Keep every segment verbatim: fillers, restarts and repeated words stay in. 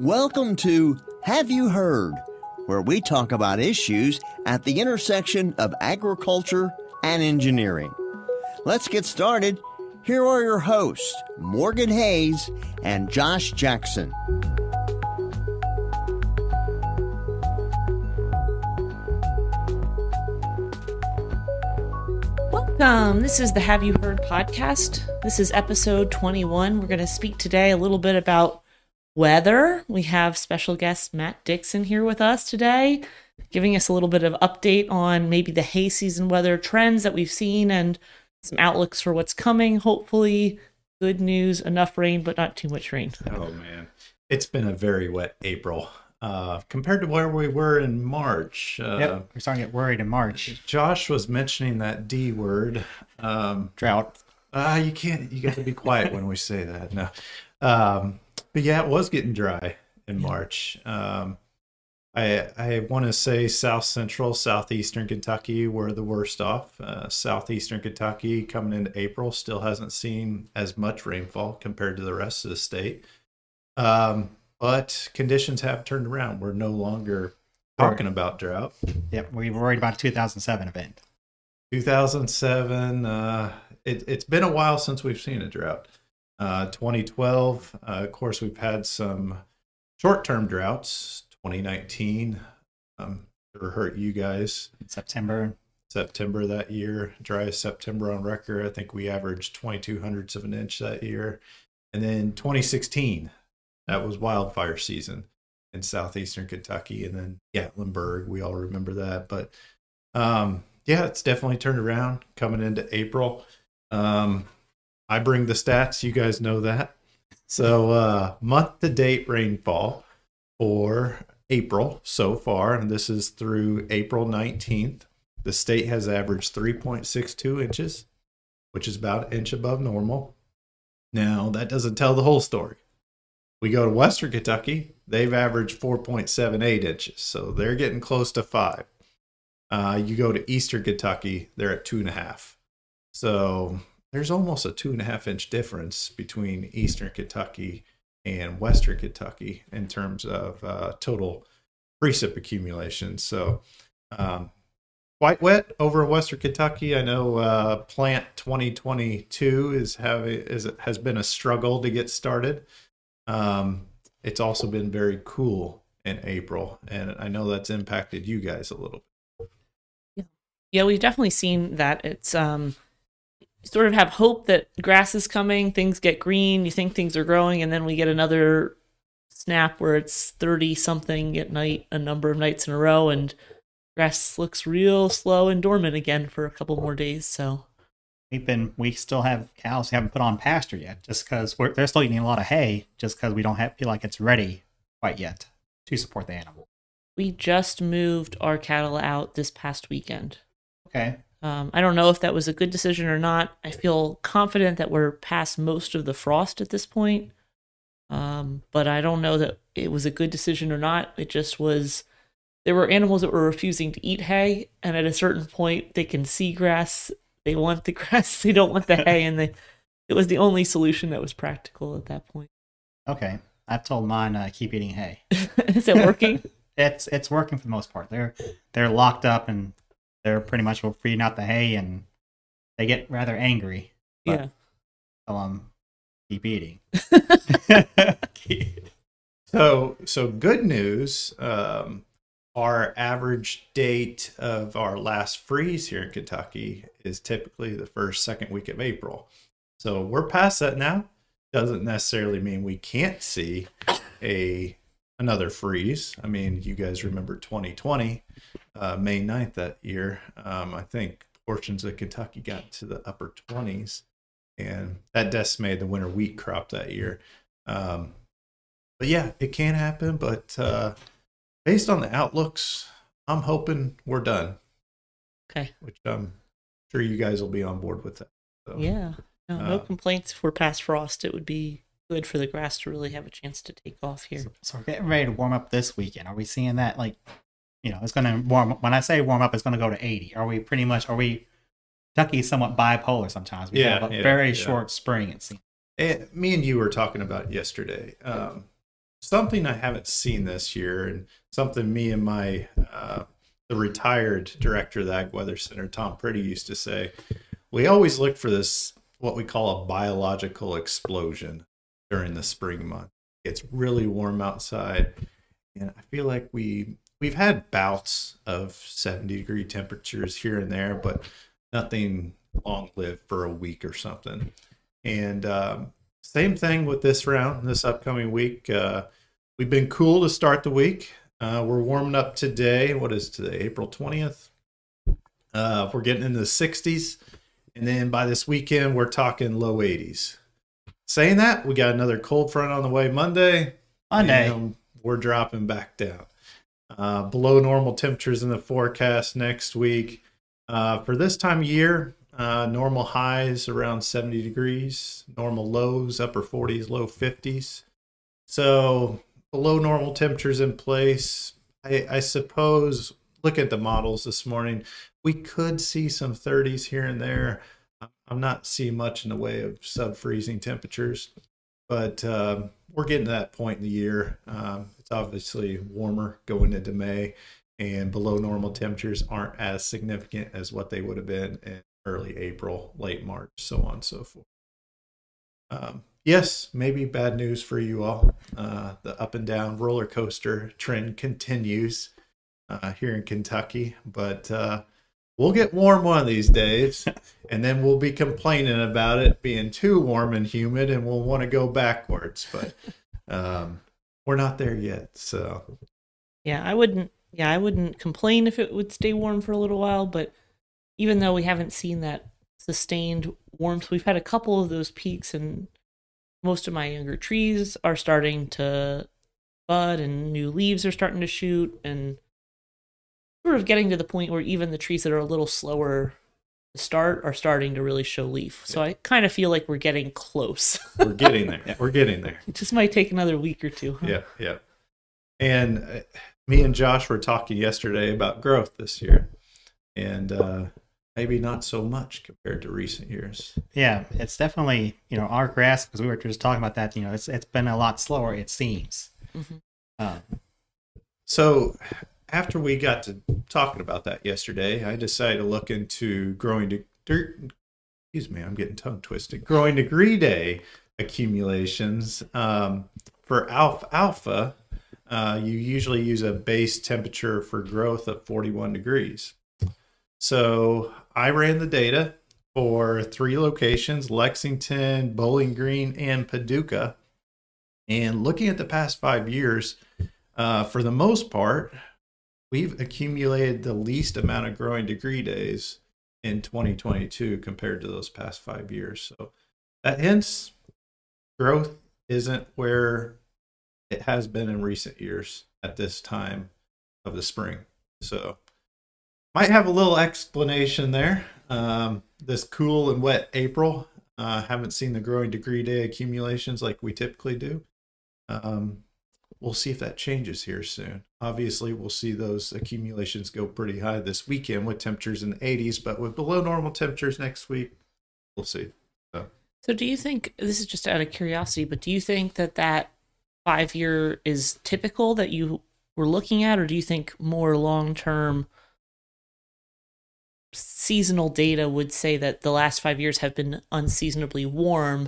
Welcome to Have You Heard, where we talk about issues at the intersection of agriculture and engineering. Let's get started. Here are your hosts, Morgan Hayes and Josh Jackson. Welcome. This is the Have You Heard podcast. This is episode twenty-one. We're going to speak today a little bit about weather. We have special guest Matt Dixon here with us today, giving us a little bit of update on maybe the hay season weather trends that we've seen and some outlooks for what's coming. Hopefully, good news, enough rain, but not too much rain. Oh, man. It's been a very wet April. Uh, compared to where we were in March. Uh, yep, we're starting to get worried in March. Josh was mentioning that D word. Um, Drought. Uh, you can't, you got to be quiet when we say that. No. Um, but yeah, it was getting dry in March. Um, I I want to say South Central, Southeastern Kentucky were the worst off. Uh, Southeastern Kentucky coming into April still hasn't seen as much rainfall compared to the rest of the state. Um, but conditions have turned around. We're no longer talking about drought. Yep, we were worried about a two thousand seven event. two thousand seven, uh, it, it's been a while since we've seen a drought. Uh, twenty twelve, uh, of course, we've had some short-term droughts. twenty nineteen, um, sure hurt you guys. In September. September that year, driest September on record. I think we averaged twenty-two hundredths of an inch that year. And then twenty sixteen, that was wildfire season in southeastern Kentucky. And then Gatlinburg, we all remember that. But um, yeah, it's definitely turned around coming into April. Um, I bring the stats, you guys know that. So uh, month-to-date rainfall for April so far, and this is through April nineteenth, the state has averaged three point six two inches, which is about an inch above normal. Now, that doesn't tell the whole story. We go to Western Kentucky, they've averaged four point seven eight inches, so they're getting close to five. Uh, you go to Eastern Kentucky, they're at two and a half. So there's almost a two and a half inch difference between Eastern Kentucky and Western Kentucky in terms of uh, total precip accumulation. So um, quite wet over in Western Kentucky. I know uh, Plant twenty twenty-two is having is has been a struggle to get started. Um, it's also been very cool in April, and I know that's impacted you guys a little bit. Yeah, yeah, we've definitely seen that. It's um. sort of have hope that grass is coming, things get green, you think things are growing, and then we get another snap where it's thirty something at night, a number of nights in a row, and grass looks real slow and dormant again for a couple more days. So we've been, we still have cows who haven't put on pasture yet, just because we're they're still eating a lot of hay, just because we don't have, feel like it's ready quite yet to support the animal. We just moved our cattle out this past weekend. Okay. Um, I don't know if that was a good decision or not. I feel confident that we're past most of the frost at this point. Um, but I don't know that it was a good decision or not. It just was, there were animals that were refusing to eat hay. And at a certain point, they can see grass. They want the grass. They don't want the hay. And they, it was the only solution that was practical at that point. Okay. I've told mine uh, keep eating hay. Is it working? it's it's working for the most part. They're they're locked up and they're pretty much feeding out the hay, and they get rather angry. But Yeah. Tell them, keep eating. So, so good news. Um, our average date of our last freeze here in Kentucky is typically the first, second week of April. So we're past that now. Doesn't necessarily mean we can't see a another freeze. I mean, you guys remember twenty twenty, uh, May ninth that year. Um, I think portions of Kentucky got to the upper twenties, and that decimated the winter wheat crop that year. Um, but yeah, it can happen. But uh, based on the outlooks, I'm hoping we're done. Okay. Which I'm sure you guys will be on board with that. So, Yeah. No, no Uh, complaints. If we're past frost, it would be good for the grass to really have a chance to take off here. So, so we're getting ready to warm up this weekend. Are we seeing that, like, you know, it's going to warm up? When I say warm up, it's going to go to eighty. Are we pretty much, are we, Kentucky is somewhat bipolar sometimes. We Yeah, have a yeah, very yeah. short spring, it seems. And me and you were talking about it yesterday. Um, something I haven't seen this year, and something me and my uh, the retired director of the Ag Weather Center, Tom Pretty, used to say. We always look for this, what we call a biological explosion during the spring month. It's really warm outside, and I feel like we we've had bouts of seventy degree temperatures here and there, but nothing long lived for a week or something. And um, same thing with this round, this upcoming week. Uh, we've been cool to start the week. Uh, we're warming up today. What is today? April twentieth. Uh, we're getting into the sixties. And then by this weekend, we're talking low eighties. Saying that, we got another cold front on the way Monday. Monday. And we're dropping back down. Uh, below normal temperatures in the forecast next week. Uh, for this time of year, uh, normal highs around seventy degrees. Normal lows, upper forties, low fifties. So below normal temperatures in place. I, I suppose, look at the models this morning, we could see some thirties here and there. I'm not seeing much in the way of sub-freezing temperatures, but um, we're getting to that point in the year. Um, it's obviously warmer going into May, and below normal temperatures aren't as significant as what they would have been in early April, late March, so on and so forth. Um, yes, maybe bad news for you all. Uh, the up and down roller coaster trend continues uh, here in Kentucky, but uh, we'll get warm one of these days, and then we'll be complaining about it being too warm and humid, and we'll want to go backwards. But um, we're not there yet. So, Yeah, I wouldn't. Yeah, I wouldn't complain if it would stay warm for a little while. But even though we haven't seen that sustained warmth, we've had a couple of those peaks, and most of my younger trees are starting to bud, and new leaves are starting to shoot, and sort of getting to the point where even the trees that are a little slower to start are starting to really show leaf. So I kind of feel like we're getting close. we're getting there. Yeah. We're getting there. It just might take another week or two. Huh? Yeah, yeah. And uh, me and Josh were talking yesterday about growth this year, and uh, maybe not so much compared to recent years. Yeah, it's definitely, you know, our grass, because we were just talking about that, you know, it's it's been a lot slower, it seems. Mm-hmm. Uh, So after we got to talking about that yesterday, I decided to look into growing to dirt. Excuse me, I'm getting tongue twisted. Growing degree day accumulations. Um, for alfalfa, uh, you usually use a base temperature for growth of forty-one degrees. So I ran the data for three locations: Lexington, Bowling Green, and Paducah. And looking at the past five years, uh, for the most part, we've accumulated the least amount of growing degree days in twenty twenty-two compared to those past five years. So that hints growth isn't where it has been in recent years at this time of the spring. So might have a little explanation there. Um, this cool and wet April, uh, haven't seen the growing degree day accumulations like we typically do. Um, we'll see if that changes here soon. Obviously, we'll see those accumulations go pretty high this weekend with temperatures in the eighties, but with below normal temperatures next week, we'll see. So, So do you think, this is just out of curiosity, but do you think that that five year is typical that you were looking at, or do you think more long-term seasonal data would say that the last five years have been unseasonably warm?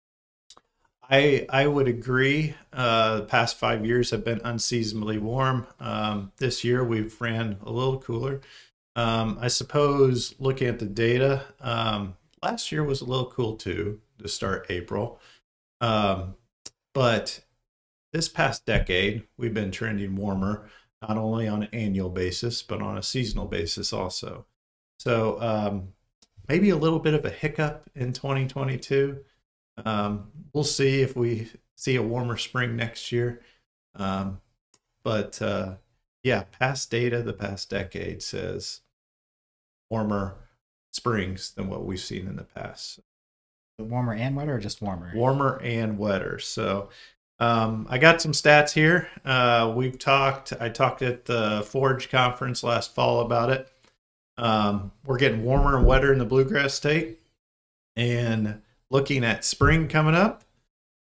I I would agree. Uh, the past five years have been unseasonably warm. Um, this year we've ran a little cooler. Um, I suppose looking at the data, um, last year was a little cool too to start April. Um, but this past decade, we've been trending warmer, not only on an annual basis, but on a seasonal basis also. So um, maybe a little bit of a hiccup in twenty twenty-two. Um, we'll see if we see a warmer spring next year. Um, but uh, yeah, past data, the past decade says warmer springs than what we've seen in the past. warmer and wetter, or just warmer? Warmer and wetter. So um, I got some stats here. Uh, we've talked, I talked at the Forge conference last fall about it. Um, we're getting warmer and wetter in the Bluegrass State. And looking at spring coming up,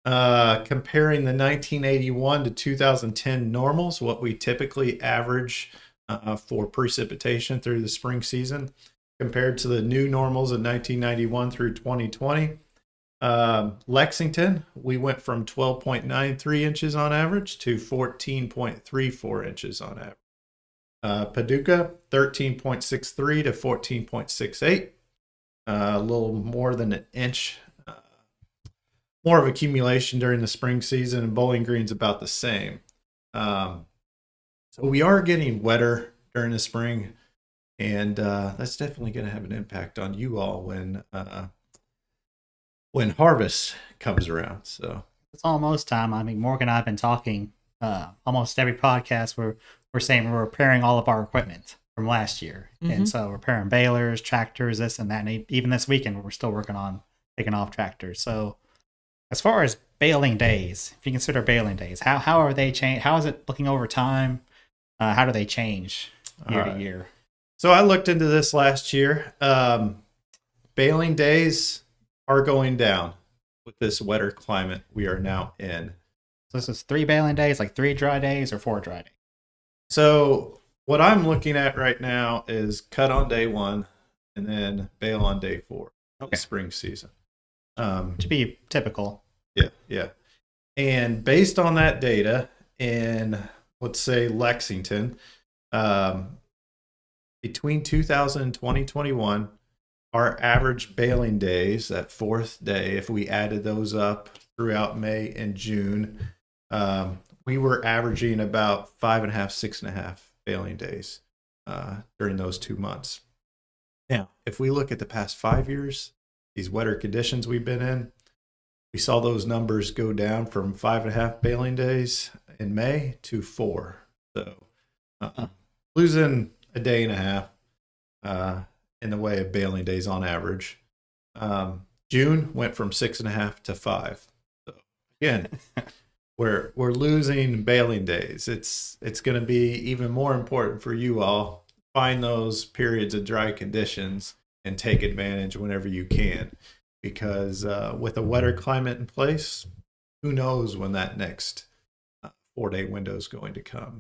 Uh, comparing the nineteen eighty-one to two thousand ten normals, what we typically average uh, for precipitation through the spring season, compared to the new normals in nineteen ninety-one through twenty twenty. Um, Lexington, we went from twelve point nine three inches on average to fourteen point three four inches on average. Uh, Paducah, thirteen point six three to fourteen point six eight, uh, a little more than an inch uh, more of accumulation during the spring season, and Bowling Green's about the same. Um, so we are getting wetter during the spring, and uh, that's definitely going to have an impact on you all when uh, when harvest comes around. So It's almost time. I mean, Morgan and I have been talking uh, almost every podcast. We're we're saying we're repairing all of our equipment from last year, Mhm. and so repairing balers, tractors, this and that. And e- even this weekend, we're still working on taking off tractors. So, as far as baling days, if you consider baling days, how how are they change? How is it looking over time? Uh, how do they change year All to right. year? So I looked into this last year. Um, baling days are going down with this wetter climate we are now in. So this is three baling days, like three dry days or four dry days. So what I'm looking at right now is cut on day one and then bale on day four of Okay. the spring season. Um, To be typical. yeah, yeah. And based on that data in, let's say, Lexington, um, between two thousand and twenty twenty-one, our average baling days, that fourth day, if we added those up throughout May and June, um, we were averaging about five and a half, six and a half baling days uh, during those two months. Now, if we look at the past five years, these wetter conditions we've been in, we saw those numbers go down from five and a half baling days in May to four. So uh, losing a day and a half uh, in the way of baling days on average. Um, June went from six and a half to five. So again, we're we're losing baling days. It's it's going to be even more important for you all find those periods of dry conditions and take advantage whenever you can, because uh, with a wetter climate in place, who knows when that next uh, four-day window is going to come.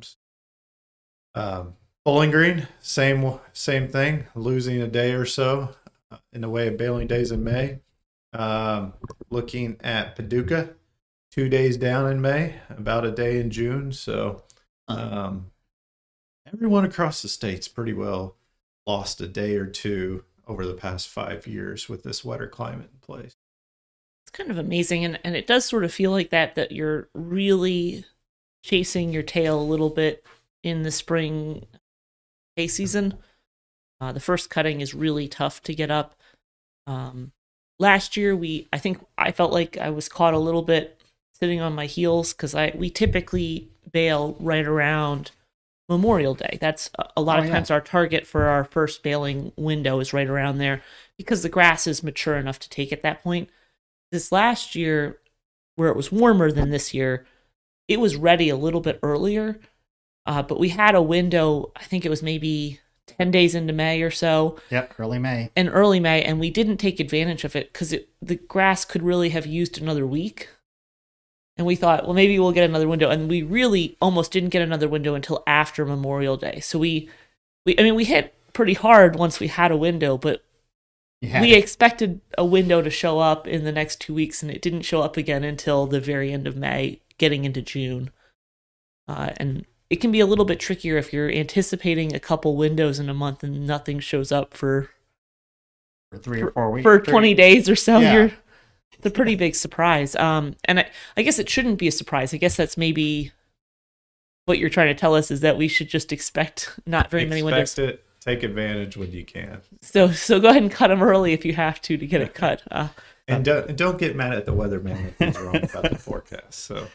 Um, Bowling Green, same same thing, losing a day or so uh, in the way of baling days in May. Um, looking at Paducah, two days down in May, about a day in June. So um, everyone across the state's pretty well lost a day or two over the past five years with this wetter climate in place. It's kind of amazing, and, and it does sort of feel like that, that you're really chasing your tail a little bit in the spring hay season. Uh, the first cutting is really tough to get up. Um, last year, we I think I felt like I was caught a little bit sitting on my heels because I we typically bale right around Memorial Day. That's a, a lot Oh, of yeah. times our target for our first baling window is right around there because the grass is mature enough to take at that point. This last year, where it was warmer than this year, it was ready a little bit earlier. Uh, but we had a window, I think it was maybe ten days into May or so, Yep, early May. in early May, and we didn't take advantage of it because the grass could really have used another week. And we thought, well, maybe we'll get another window. And we really almost didn't get another window until after Memorial Day. So we, we I mean, we hit pretty hard once we had a window, but You had we it. expected a window to show up in the next two weeks, and it didn't show up again until the very end of May, getting into June. Uh, and it can be a little bit trickier if you're anticipating a couple windows in a month and nothing shows up for for three or four weeks. for three- twenty days or so. Yeah. You're it's a pretty big surprise. Um, and I, I guess it shouldn't be a surprise. I guess that's maybe what you're trying to tell us is that we should just expect not very many windows. Expect it. Take advantage when you can. So so go ahead and cut them early if you have to to get it cut. Uh, And don't, and don't get mad at the weatherman if he's wrong about the forecast. So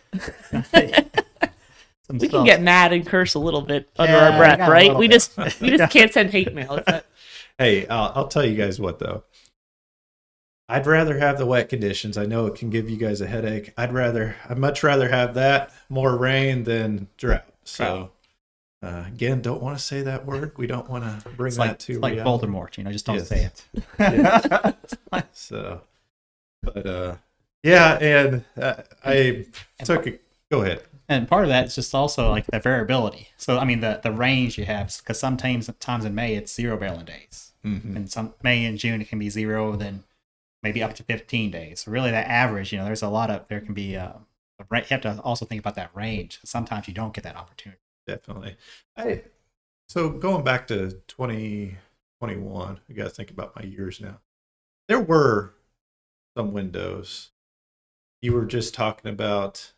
Some we can stuff. get mad and curse a little bit under Yeah, our we breath, got a right? little We bit. just we just can't send hate mail. It's not- hey, I'll, I'll tell you guys what though. I'd rather have the wet conditions. I know it can give you guys a headache. I'd rather, I'd much rather have that more rain than drought. So uh, again, don't want to say that word. We don't want to bring It's that like, to it's like reality. Voldemort, you know, just don't Yes. say it. So, but uh, Yeah, and uh, I took a go ahead. And part of that is just also like the variability. So I mean the the range you have, because sometimes times in May it's zero baling days, Mm-hmm. and some May and June it can be zero, then maybe up to fifteen days. So really, that average, you know, there's a lot of there can be. Uh, a ra- you have to also think about that range. Sometimes you don't get that opportunity. Definitely. I so going back to twenty twenty-one, I got to think about my years now. There were some windows. You were just talking about.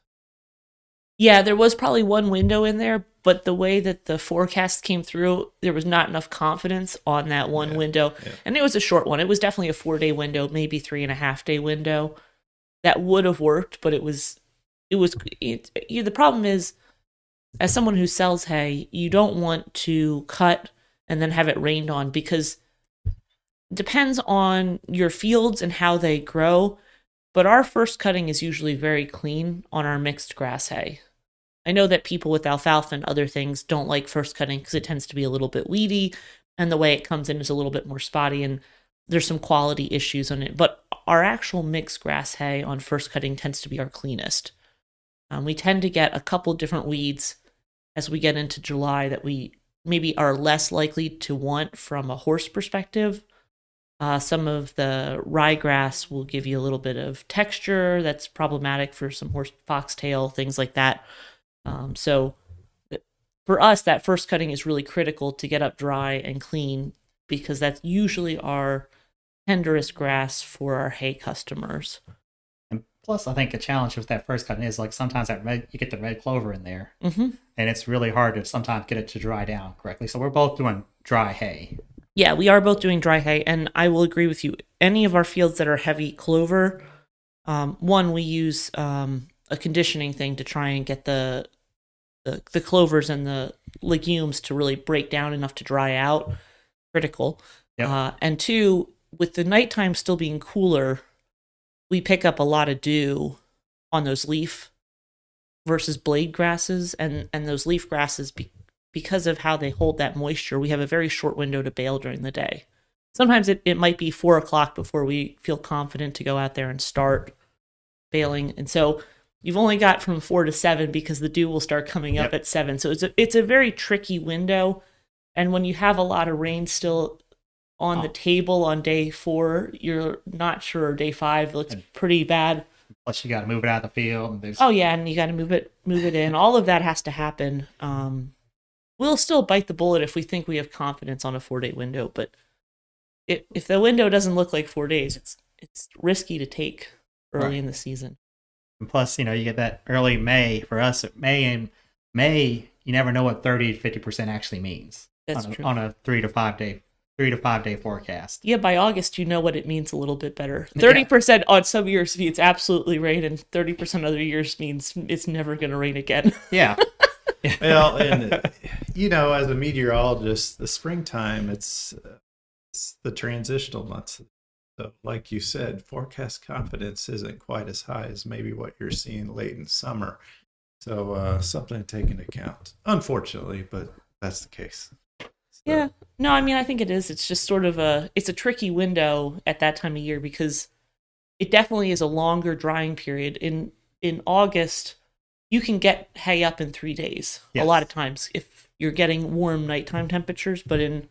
Yeah, there was probably one window in there, but the way that the forecast came through, there was not enough confidence on that one Yeah, window. yeah. And it was a short one. It was definitely a four day window, maybe three and a half day window. That would have worked, but it was, it was, it, you the problem is, as someone who sells hay, you don't want to cut and then have it rained on, because it depends on your fields and how they grow. But our first cutting is usually very clean on our mixed grass hay. I know that people with alfalfa and other things don't like first cutting because it tends to be a little bit weedy, and the way it comes in is a little bit more spotty, and there's some quality issues on it. But our actual mixed grass hay on first cutting tends to be our cleanest. Um, we tend to get a couple different weeds as we get into July that we maybe are less likely to want from a horse perspective. Uh, some of the ryegrass will give you a little bit of texture that's problematic for some horse foxtail, things like that. Um, so th- for us, that first cutting is really critical to get up dry and clean, because that's usually our tenderest grass for our hay customers. And plus, I think a challenge with that first cutting is like sometimes that red, you get the red clover in there, Mm-hmm. and it's really hard to sometimes get it to dry down correctly. So we're both doing dry hay. Yeah, we are both doing dry hay, and I will agree with you. Any of our fields that are heavy clover, um, one, we use um, a conditioning thing to try and get the, the the clovers and the legumes to really break down enough to dry out. Critical. Yep. Uh, and two, with the nighttime still being cooler, we pick up a lot of dew on those leaf versus blade grasses, and, and those leaf grasses, be, because of how they hold that moisture, we have a very short window to bale during the day. Sometimes it, it might be four o'clock before we feel confident to go out there and start baling. And so you've only got from four to seven because the dew will start coming up Yep. at seven. So it's a, it's a very tricky window. And when you have a lot of rain still on Oh. the table on day four, you're not sure. Day five looks And- pretty bad. Plus, you got to move it out of the field. And there's, Oh yeah, and you got to move it, move it in. All of that has to happen. Um, we'll still bite the bullet if we think we have confidence on a four-day window, but if if the window doesn't look like four days, it's it's risky to take early Right. in the season. and plus, you know, you get that early May. For us, May and May, you never know what thirty to fifty percent actually means. That's on a, true. On a three to five day, three to five day forecast. Yeah, by August, you know what it means a little bit better. Yeah. thirty percent on some years means absolutely rain, and thirty percent other years means it's never going to rain again. Yeah. Well, and you know, as a meteorologist, the springtime it's it's the transitional months. So, like you said, forecast confidence isn't quite as high as maybe what you're seeing late in summer. So, uh, something to take into account. Unfortunately, but that's the case. So, Yeah. No, I mean, I think it is. It's just sort of a, it's a tricky window at that time of year because it definitely is a longer drying period. In in August, you can get hay up in three days Yes. a lot of times if you're getting warm nighttime temperatures, but in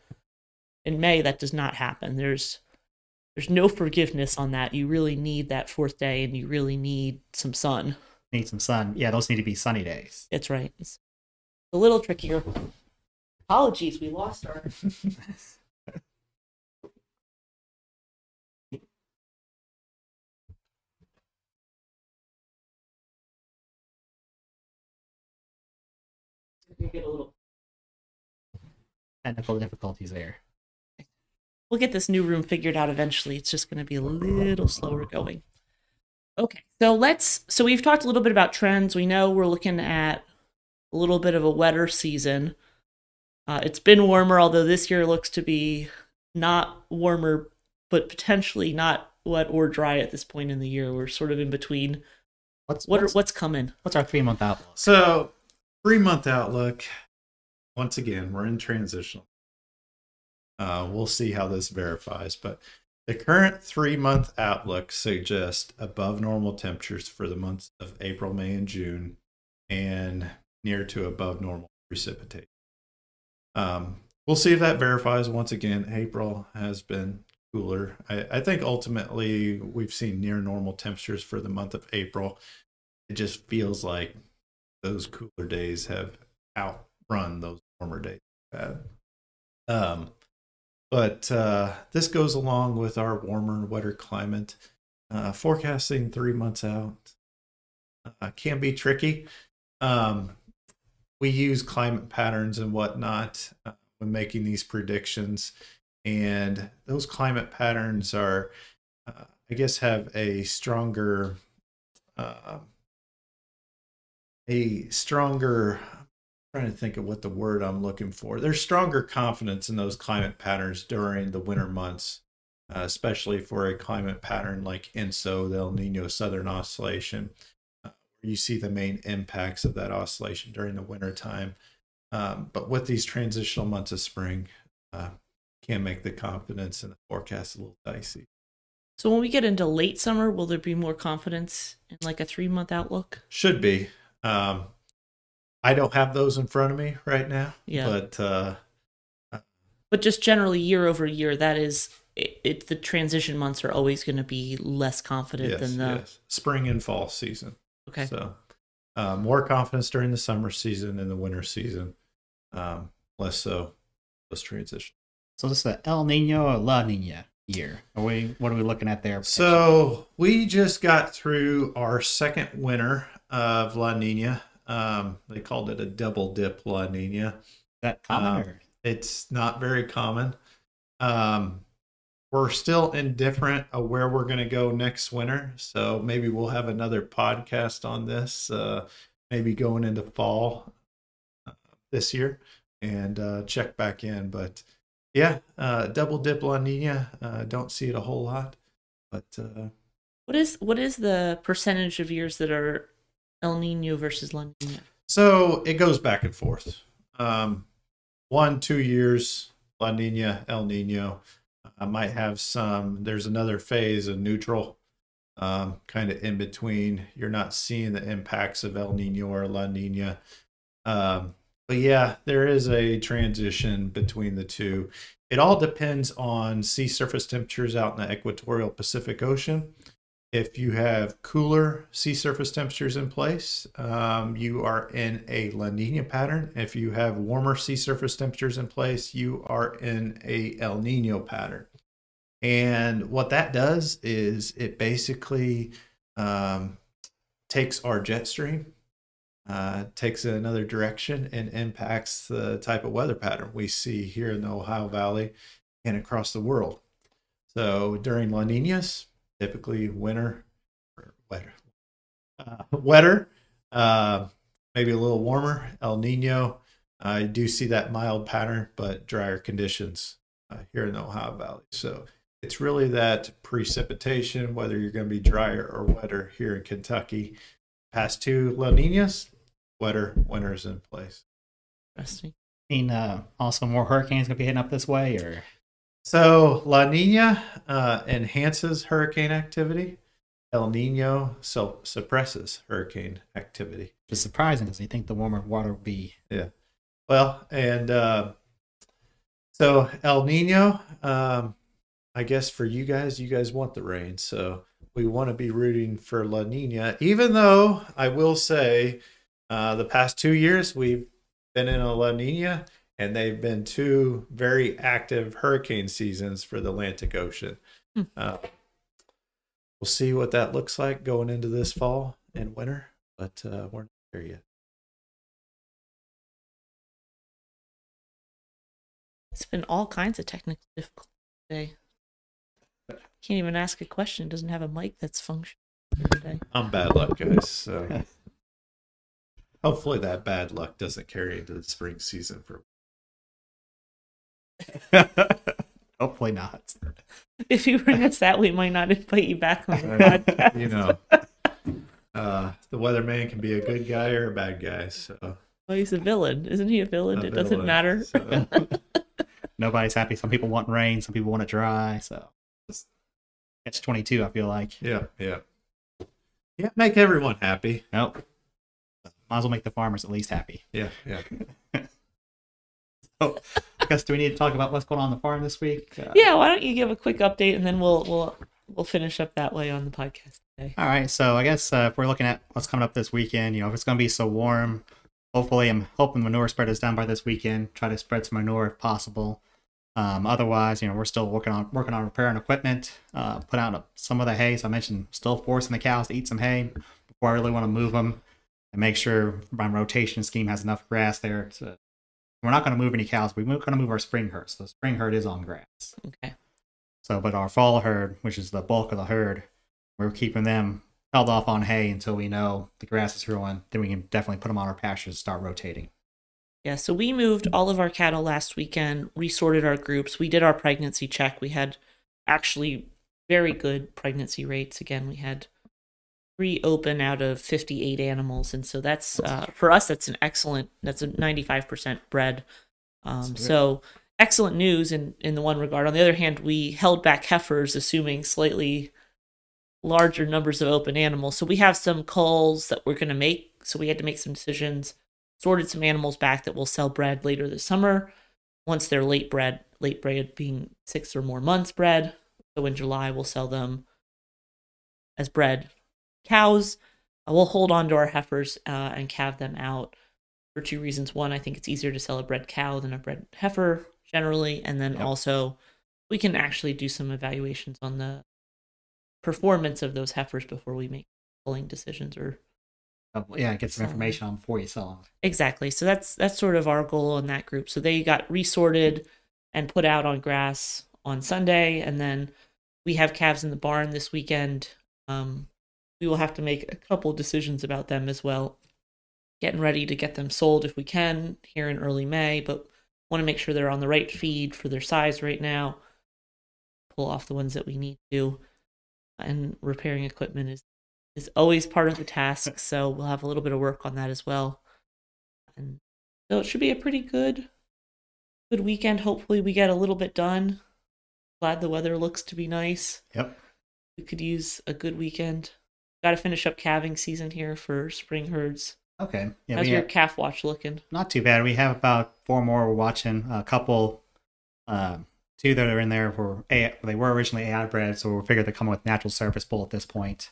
in May that does not happen. There's there's no forgiveness on that. You really need that fourth day, and you really need some sun. Need some sun. Yeah, those need to be sunny days. It's right. It's a little trickier. Apologies, we lost our. Get a little. Technical difficulties there. We'll get this new room figured out eventually. It's just going to be a little slower going. Okay, so let's. So we've talked a little bit about trends. We know we're looking at a little bit of a wetter season. Uh, it's been warmer, although this year looks to be not warmer, but potentially not wet or dry at this point in the year. We're sort of in between. What's What are, what's, what's coming? what's our three month outlook? So, three month outlook. Once again, we're in transitional. Uh, we'll see how this verifies, but The current three-month outlook suggests above normal temperatures for the months of April, May, and June, and near to above normal precipitation. Um, we'll see if that verifies. Once again, April has been cooler. I, I think ultimately we've seen near normal temperatures for the month of April. It just feels like those cooler days have outrun those warmer days we've had. Um, but uh, this goes along with our warmer and wetter climate. Uh, forecasting three months out uh, can be tricky. Um, we use climate patterns and whatnot uh, when making these predictions. And those climate patterns are, uh, I guess, have a stronger, uh, a stronger, I'm trying to think of what the word I'm looking for. There's stronger confidence in those climate patterns during the winter months, uh, especially for a climate pattern like E N S O, the El Nino Southern Oscillation. Uh, you see the main impacts of that oscillation during the winter time. Um, but with these transitional months of spring, uh, can make the confidence in the forecast a little dicey. So when we get into late summer, will there be more confidence in like a three month outlook? Should be. Um, I don't have those in front of me right now. Yeah. But uh, but just generally year over year, that is it, it the transition months are always going to be less confident yes, than the yes. Spring and fall season. Okay. So uh, more confidence during the summer season and the winter season. Um, less so those transition. So this is the El Nino or La Nina year? Are we, what are we looking at there? So we just got through our second winter of La Nina. Um, they called it a double dip La Nina. Is that common? Um, or? It's not very common. Um, we're still indifferent of where we're going to go next winter. So maybe we'll have another podcast on this, uh, maybe going into fall uh, this year and uh, check back in. But yeah, uh, double dip La Nina. Uh, don't see it a whole lot, but uh, What is what is the percentage of years that are El Nino versus La Nina? so it goes back and forth. Um, one, two years, La Nina, El Nino. I might have some. There's another phase of neutral, um, kind of in between. You're not seeing the impacts of El Nino or La Nina. Um, But yeah, there is a transition between the two. It all depends on sea surface temperatures out in the equatorial Pacific Ocean. If you have cooler sea surface temperatures in place, um, you are in a La Nina pattern. If you have warmer sea surface temperatures in place, you are in a El Nino pattern. And what that does is it basically um, takes our jet stream, uh, takes it another direction, and impacts the type of weather pattern we see here in the Ohio Valley and across the world. So during La Ninas, typically winter, or wetter, uh, wetter, uh, maybe a little warmer. El Nino, I do see that mild pattern, but drier conditions uh, here in the Ohio Valley. So it's really that precipitation, whether you're going to be drier or wetter here in Kentucky. Past two La Ninas, wetter winters in place. Interesting. I mean, uh, also more hurricanes gonna be hitting up this way, or So La Nina uh, enhances hurricane activity. El Nino so suppresses hurricane activity. which is surprising because you think the warmer water would be. Yeah. Well, and uh, so El Nino, um, I guess for you guys, you guys want the rain. So we want to be rooting for La Nina, even though I will say uh, the past two years we've been in a La Nina, and they've been two very active hurricane seasons for the Atlantic Ocean. Hmm. Uh, we'll see what that looks like going into this fall and winter, but uh, we're not there yet. It's been all kinds of technical difficulties today. Can't even ask a question. It doesn't have a mic that's functioning today. I'm bad luck, guys. So hopefully that bad luck doesn't carry into the spring season for. Hopefully not. If you bring us that, we might not invite you back on the podcast. You know, uh, the weatherman can be a good guy or a bad guy. So Well, he's a villain. Isn't he a villain? a it doesn't villain, matter. so. Nobody's happy. Some people want rain, some people want it dry. So catch twenty-two, I feel like. Yeah, yeah. Yeah, make everyone happy. Nope. Might as well make the farmers at least happy. Yeah, yeah. So, I guess do we need to talk about what's going on in the farm this week? Uh, Yeah, why don't you give a quick update and then we'll we'll we'll finish up that way on the podcast today. All right, so I guess uh, if we're looking at what's coming up this weekend, you know, if it's going to be so warm, hopefully I'm hoping the manure spread is done by this weekend. Try to spread some manure if possible. Um, otherwise, you know, we're still working on working on repairing equipment. Uh, put out a, some of the hay. So I mentioned still forcing the cows to eat some hay before I really want to move them and make sure my rotation scheme has enough grass there. To, we're not going to move any cows. We're going to move our spring herd. So the spring herd is on grass. Okay. So, but our fall herd, which is the bulk of the herd, we're keeping them held off on hay until we know the grass is growing. Then we can definitely put them on our pastures and start rotating. Yeah, so we moved all of our cattle last weekend, resorted our groups. We did our pregnancy check. We had actually very good pregnancy rates. Again, we had three open out of fifty-eight animals. And so that's, uh, for us, that's an excellent, that's a ninety-five percent bred. Um, so excellent news in, in the one regard. On the other hand, we held back heifers, assuming slightly larger numbers of open animals. So we have some calls that we're going to make. So we had to make some decisions. Sorted some animals back that will sell bred later this summer once they're late bred, late bred being six or more months bred. So in July, we'll sell them as bred cows. Uh, we'll hold on to our heifers uh, and calve them out for two reasons. One, I think it's easier to sell a bred cow than a bred heifer generally. And then Yep. also we can actually do some evaluations on the performance of those heifers before we make culling decisions or Uh, yeah, get some So- information on before you sell them. Exactly. So that's that's sort of our goal in that group. So they got resorted and put out on grass on Sunday, and then we have calves in the barn this weekend. Um, we will have to make a couple decisions about them as well. Getting ready to get them sold if we can here in early May, but want to make sure they're on the right feed for their size right now. Pull off the ones that we need to, and repairing equipment is. is always part of the task, so we'll have a little bit of work on that as well. And so it should be a pretty good good weekend. Hopefully we get a little bit done. Glad the weather looks to be nice. Yep. We could use a good weekend. Got to finish up calving season here for spring herds. Okay. Yeah, How's we your have, calf watch looking? not too bad. We have about four more we're watching. A couple, uh, two that are in there were A- they were originally A I bred, so we figured they're coming with natural surface bull at this point.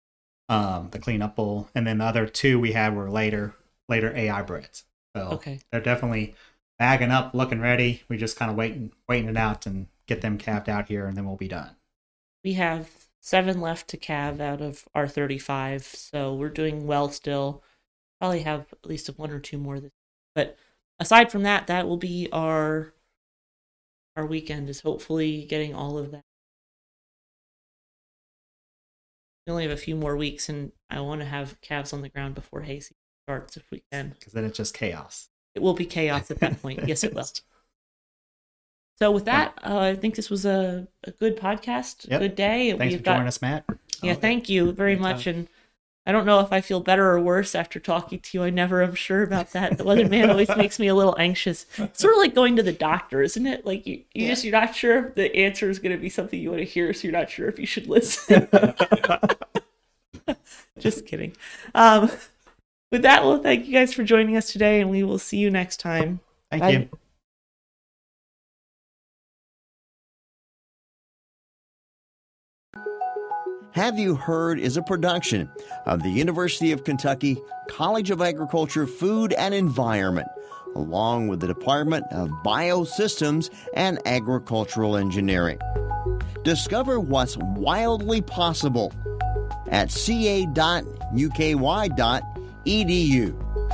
Um, the cleanup bull, and then the other two we had were later, later A I breds. So Okay. they're definitely bagging up, looking ready. We just kind of waiting, waiting it out and get them calved out here, and then we'll be done. We have seven left to calve out of our thirty-five, so we're doing well still. Probably have at least one or two more. This, but aside from that, that will be our our weekend. Is hopefully getting all of that. We only have a few more weeks, and I want to have calves on the ground before hay season starts if we can. Because then it's just chaos. It will be chaos at that point. Yes, it will. So with that, uh, I think this was a, a good podcast, Yep. good day. Thanks We've for got, joining us, Matt. Yeah, Okay. thank you very Anytime. much. And I don't know if I feel better or worse after talking to you. I never am sure about that. The weatherman always makes me a little anxious. It's sort of like going to the doctor, isn't it? Like you, you Yeah. just you're not sure if the answer is going to be something you want to hear, so you're not sure if you should listen. Just kidding. Um, with that, well, thank you guys for joining us today, and we will see you next time. Thank Bye. you. Have You Heard is a production of the University of Kentucky College of Agriculture, Food and Environment, along with the Department of Biosystems and Agricultural Engineering. Discover what's wildly possible at c a dot u k y dot e d u.